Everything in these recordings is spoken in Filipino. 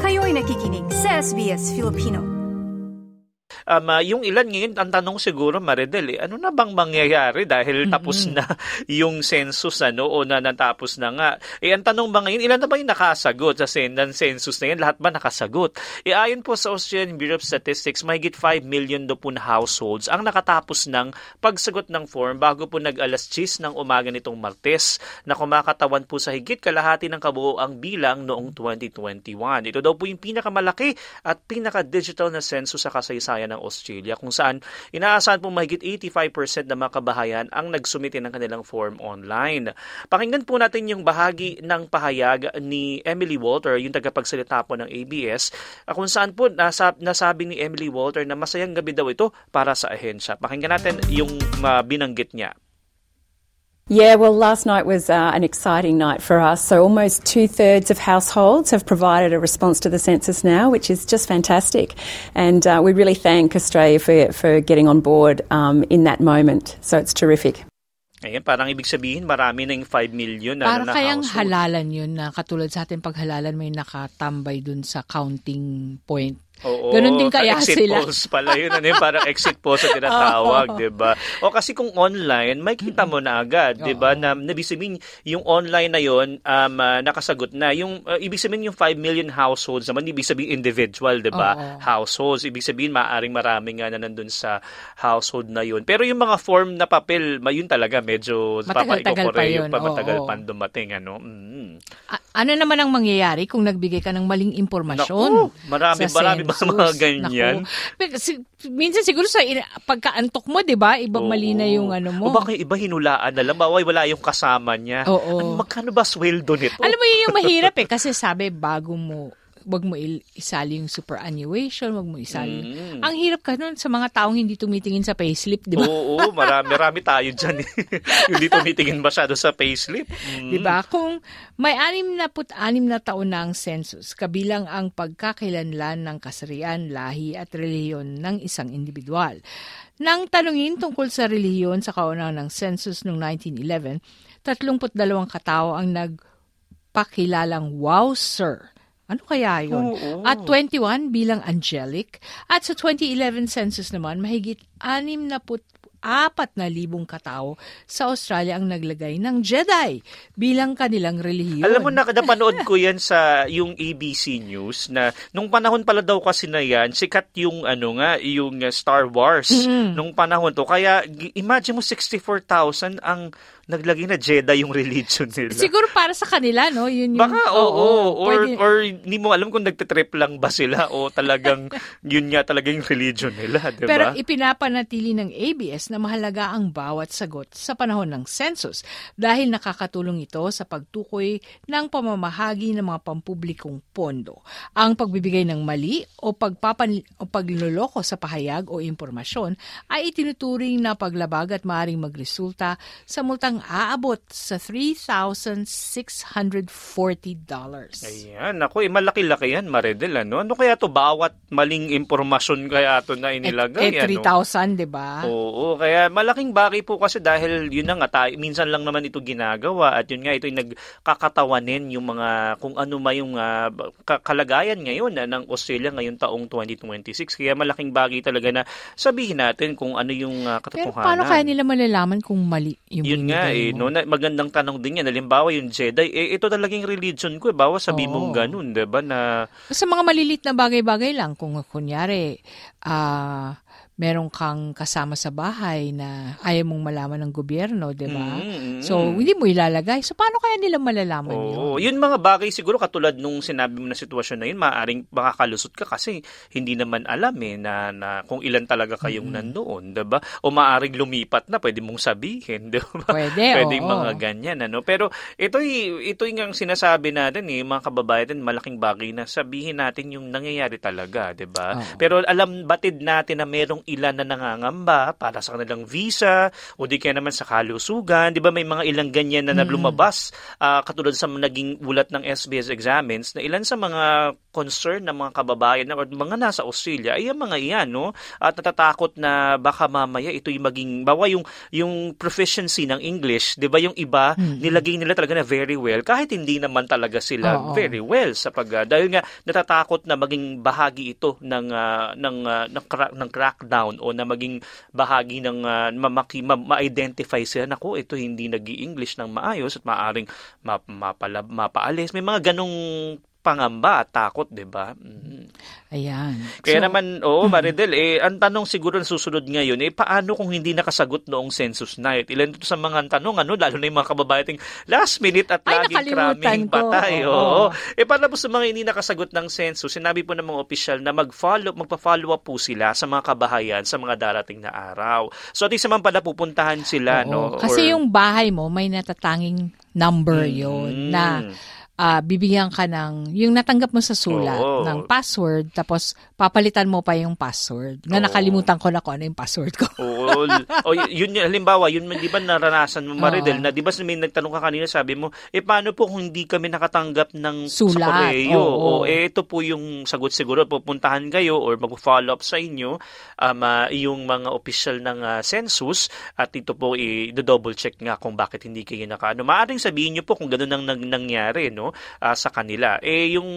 Kayo'y nakikinig sa SBS Filipino. Yung ilan ngayon, ang tanong siguro, Maridel, ano na bang mangyayari dahil tapos na yung census o na natapos na nga? Ang tanong ba ngayon, ilan na ba yung nakasagot sa census na yan? Lahat ba nakasagot? Ayon po sa Australian Bureau of Statistics, mahigit 5 million do po na households ang nakatapos ng pagsagot ng form bago po nag-alas 10 ng umaga nitong Martes na kumakatawan po sa higit kalahati ng kabuoang bilang noong 2021. Ito daw po yung pinakamalaki at pinaka-digital na census sa kasaysayan ng Australia, kung saan inaasahan po mahigit 85% ng mga kabahayan ang nagsumite ng kanilang form online. Pakinggan po natin yung bahagi ng pahayag ni Emily Walter, yung tagapagsalita po ng ABS, kung saan po nasabi ni Emily Walter na masayang gabi daw ito para sa ahensya. Pakinggan natin yung binanggit niya. Yeah, well, last night was an exciting night for us. So almost 2/3 of households have provided a response to the census now, which is just fantastic. And we really thank Australia for getting on board in that moment. So it's terrific. Ayan, parang ibig sabihin, marami na yung 5 million na parang na kayang household. halalan yun na katulad sa ating paghalalan may nakatambay dun sa counting point. Oo, ganun din kaya exit sila. polls pala yun. Parang exit polls sa tinatawag, di ba? O kasi kung online, may kita mo na agad, di ba? Na ibig sabihin, yung online na yun, nakasagot na. Yung, ibig sabihin yung 5 million households naman, ibig sabihin individual, di ba? Households, ibig sabihin maaring marami nga na nandun sa household na yun. Pero yung mga form na papel, yun talaga medyo matagal-tagal pa yun. Matagal pa dumating. Ano naman ang mangyayari kung nagbigay ka ng maling impormasyon? Naku, marami ba mga ganyan? Pero, minsan siguro sa pagkaantok mo, di ba? Ibang mali na yung ano mo. O baka iba hinulaan na lang. Baway wala yung kasama niya. Magkano ba sweldo nito? Alam mo yun yung mahirap kasi sabi wag mo isali yung superannuation, wag mo isali. Ang hirap ka nun sa mga taong hindi tumitingin sa payslip, di ba? Oo, marami tayo dyan. Hindi tumitingin masyado sa payslip. Di ba? Kung may 66 na taon na ang census, kabilang ang pagkakailanlan ng kasarian, lahi at relihiyon ng isang individual. Nang tanungin tungkol sa relihiyon sa kaunahon ng census noong 1911, 32 katao ang nagpakilalang Wowzer. Ano kaya yun? At 21 bilang angelic. At sa 2011 census naman, mahigit 64,000 katao sa Australia ang naglagay ng Jedi bilang kanilang relihiyon. Alam mo, napanood ko yan sa yung ABC News na nung panahon pala daw kasi na yan, sikat yung yung Star Wars nung panahon to. Kaya imagine mo 64,000 ang naglagay na Jedi yung religion nila. Siguro para sa kanila, no? Yun yung, baka, oo. Or hindi mo alam kung nagtitrip lang ba sila o talagang yun nga talaga yung religion nila, di ba? Pero ipinapanatili ng ABS na mahalaga ang bawat sagot sa panahon ng census dahil nakakatulong ito sa pagtukoy ng pamamahagi ng mga pampublikong pondo. Ang pagbibigay ng mali o pagluloko sa pahayag o impormasyon ay itinuturing na paglabag at maaaring magresulta sa multang aabot sa $3,640. Ayan, ako malaki-laki yan, Maridel. Ano kaya to bawat maling impormasyon kaya to na inilagay? 3,000, di ba? Oo, kaya malaking bagay po kasi dahil yun na nga, minsan lang naman ito ginagawa at yun nga, ito yung nagkakatawanin yung mga, kung ano ma yung kalagayan ngayon ng Australia ngayong taong 2026. Kaya malaking bagay talaga na sabihin natin kung ano yung katotohanan. Pero paano kaya nila malalaman kung mali yung yun nga magandang tanong din yan. Halimbawa yung Jedi, ito talagang religion ko. Bawa sabihin mong ganun, diba? Na sa mga malilit na bagay-bagay lang, kung kunyari, meron kang kasama sa bahay na ayaw mong malaman ng gobyerno, di ba? So, hindi mo ilalagay. So, paano kaya nila malalaman yun? Yun mga bagay siguro katulad nung sinabi mo na sitwasyon na yun, maaaring makakalusot ka kasi hindi naman alam na kung ilan talaga kayong nandoon, di ba? O maaaring lumipat na, pwede mong sabihin, di ba? Pwedeng mga ganyan, Pero ito yung sinasabi natin, mga kababayan, malaking bagay na sabihin natin yung nangyayari talaga, di ba? Pero batid natin na merong ilan na nangangamba para sa kanilang visa o di kaya naman sa kalusugan. Di ba may mga ilang ganyan na lumabas katulad sa naging ulat ng SBS Examines na ilan sa mga concern ng mga kababayan o mga nasa Australia ay ang mga iyan, no? At natatakot na baka mamaya ito'y maging, bawa yung proficiency ng English, di ba yung iba, nilagay nila talaga na very well kahit hindi naman talaga sila very well sa dahil nga natatakot na maging bahagi ito ng crackdown o na maging bahagi ng ma-identify sila na ito hindi nag-i-English ng maayos at maaaring mapaalis. May mga ganong pangamba at takot, di ba? Ayan. Kaya naman, Maridel, ang tanong siguro na susunod ngayon, paano kung hindi nakasagot noong census night? Ilan ito sa mga tanong, lalo na yung mga kababayan, last minute at laging kraming patay. Paano po sa mga hindi nakasagot ng census, sinabi po ng mga opisyal na magpa-follow up po sila sa mga kabahayan sa mga darating na araw. So, at isa man pala pupuntahan sila, no? Kasi yung bahay mo, may natatanging number yon na bibigyan ka ng, yung natanggap mo sa sulat ng password, tapos papalitan mo pa yung password. Nakalimutan ko na kung ano yung password ko. Yun, halimbawa, yun di ba naranasan mo, Maridel, na di ba may nagtanong ka kanina, sabi mo, paano po kung hindi kami nakatanggap ng sulat sa koreo? Ito po yung sagot siguro, pupuntahan kayo or mag-follow up sa inyo yung mga opisyal ng census at ito po i-double check nga kung bakit hindi kayo Maaring sabihin nyo po kung gano'n ang nangyari, no? Sa kanila. Yung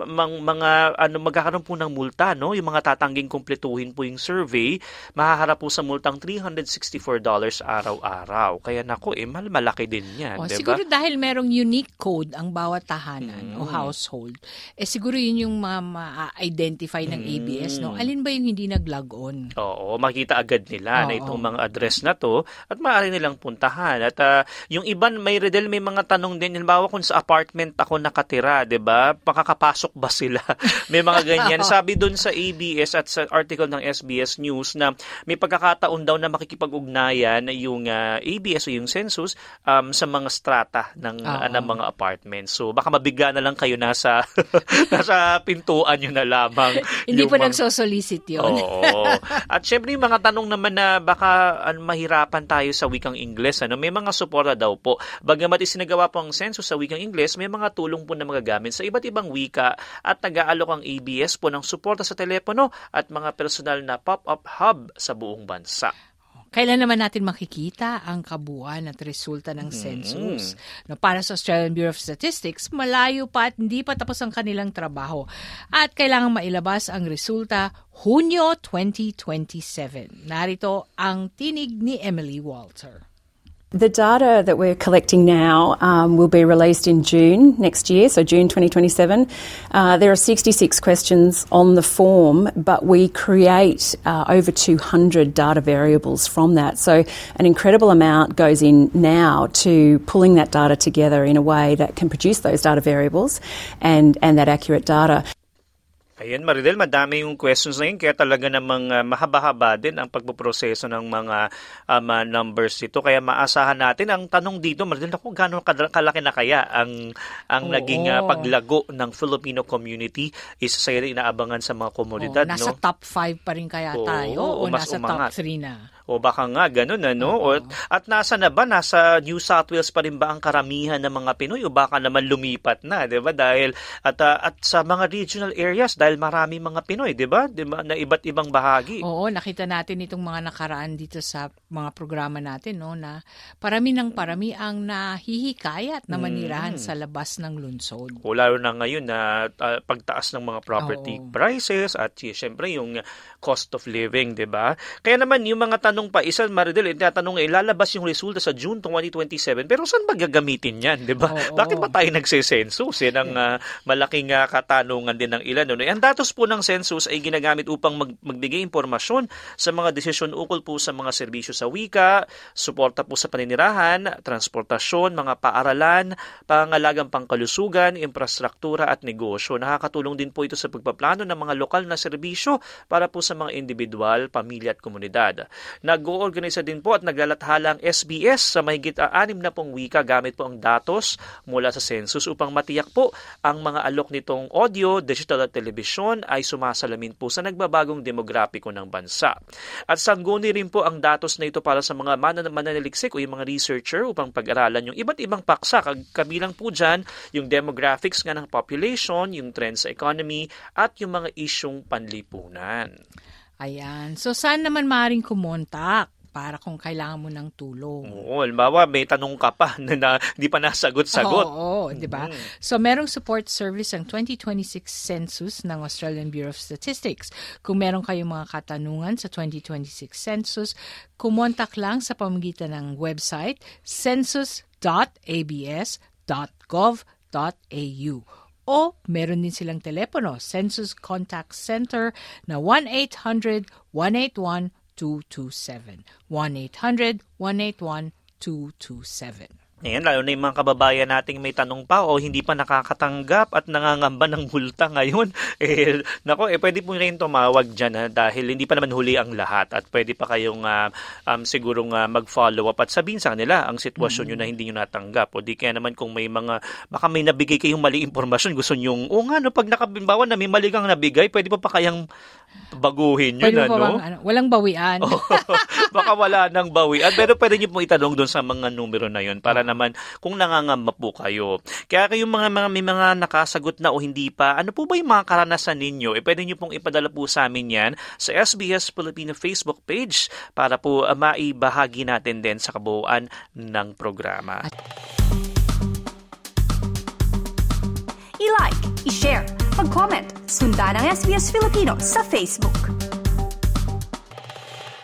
mga magkakaroon po ng multa, no? Yung mga tatangging kumpletuhin po yung survey, mahaharap po sa multang $364 araw-araw. Kaya malaki din yan, diba? Siguro dahil merong unique code ang bawat tahanan o household, siguro yun yung ma-identify ng ABS, no? Alin ba yung hindi nag-log on? Oo, makita agad nila na itong mga address na to at maaari nilang puntahan. At yung iban, may mga tanong din, halimbawa kung sa apartment ako nakatira, 'di ba? Makakapasok ba sila? May mga ganyan. Sabi doon sa ABS at sa article ng SBS News na may pagkakataon daw na makikipag-ugnayan yung ABS o yung census sa mga strata ng mga apartments. So baka mabigla na lang kayo nasa pintuan nyo na lamang. Hindi po nagsosolicit yun. At syempre yung mga tanong naman na baka mahirapan tayo sa wikang Ingles. May mga suporta daw po. Bagamat isinagawa po ang census sa wikang Ingles, may mga tulong po na magagamit sa iba't ibang wika at nag-aalok ang ABS po ng suporta sa telepono at mga personal na pop-up hub sa buong bansa. Kailan naman natin makikita ang kabuuan at resulta ng census? Para sa Australian Bureau of Statistics, malayo pa at hindi pa tapos ang kanilang trabaho. At kailangan mailabas ang resulta Hunyo 2027. Narito ang tinig ni Emily Walter. The data that we're collecting now will be released in June next year, so June 2027. There are 66 questions on the form, but we create over 200 data variables from that. So an incredible amount goes in now to pulling that data together in a way that can produce those data variables and that accurate data. Ayan, Maridel, madami yung questions na yun, kaya talaga namang mahaba-haba din ang pagpoproseso ng mga numbers dito. Kaya maasahan natin ang tanong dito, Maridel, gano'ng kalaki na kaya ang naging paglago ng Filipino community isa sa inaabangan sa mga komunidad. Nasa top 5 pa rin kaya tayo o nasa top 3 na? O baka nga, ganun, At nasa na ba? Nasa New South Wales pa rin ba ang karamihan ng mga Pinoy o baka naman lumipat na, di ba? Dahil, at sa mga regional areas, dahil marami mga Pinoy, di ba? Na iba't ibang bahagi. Oo, nakita natin itong mga nakaraan dito sa mga programa natin, no, na parami ang nahihikayat na manirahan sa labas ng lungsod. O lalo na ngayon na pagtaas ng mga property prices at siyempre yung cost of living, di ba? Kaya naman yung mga tanong pa, isa, Maridel, tinatanong lalabas yung resulta sa June 2027, pero saan ba gagamitin yan, di ba? Bakit ba tayo nagsisensus? Yan ang malaking katanungan din ng ilan. Ang datos po ng census ay ginagamit upang magbigay impormasyon sa mga desisyon ukol po sa mga serbisyo sa wika, suporta po sa paninirahan, transportasyon, mga paaralan, pangangalagang pangkalusugan, infrastruktura at negosyo. Nakakatulong din po ito sa pagpaplano ng mga lokal na serbisyo para po sa mga individual, pamilya at komunidad. Nag-oorganisa din po at naglalathala ang SBS sa mahigit 60 wika gamit po ang datos mula sa census upang matiyak po ang mga alok nitong audio, digital at telebisyon ay sumasalamin po sa nagbabagong demograpiko ng bansa. At sangguni rin po ang datos na ito para sa mga mananaliksik o yung mga researcher upang pag-aralan yung iba't ibang paksa. Kabilang po dyan yung demographics nga ng population, yung trends sa economy at yung mga isyong panlipunan. Ayan. So, saan naman maaaring kumontak para kung kailangan mo ng tulong? Oo, halimbawa may tanong ka pa na di pa nasagot-sagot. Oo, di ba? So, merong support service ang 2026 census ng Australian Bureau of Statistics. Kung meron kayong mga katanungan sa 2026 census, kumontak lang sa pamamagitan ng website census.abs.gov.au. O meron din silang telepono, Census Contact Center na 1-800-181-227. 1-800-181-227. Ayan, lalo na yung mga kababayan nating may tanong pa o hindi pa nakakatanggap at nangangamba ng multa ngayon. Pwede po rin tumawag dyan dahil hindi pa naman huli ang lahat at pwede pa kayong sigurong mag-follow up at sabihin sa kanila ang sitwasyon nyo na hindi nyo natanggap. O di kaya naman kung may baka may nabigay kayong mali impormasyon, gusto nyo, pag nakabimbawa na may mali kang nabigay, pwede pa kayang baguhin yun, walang bawian. Baka wala nang bawian. Pero pwede nyo pong itanong doon sa mga numero na yun para naman kung nangangamba po kayo. Kaya kayong may mga nakasagot na o hindi pa, ano po ba yung mga karanasan ninyo? Pwede nyo pong ipadala po sa amin yan sa SBS Filipino Facebook page para po maibahagi natin din sa kabuuan ng programa. I-like, i-share, mag-comment, sundan ang SBS Filipino sa Facebook.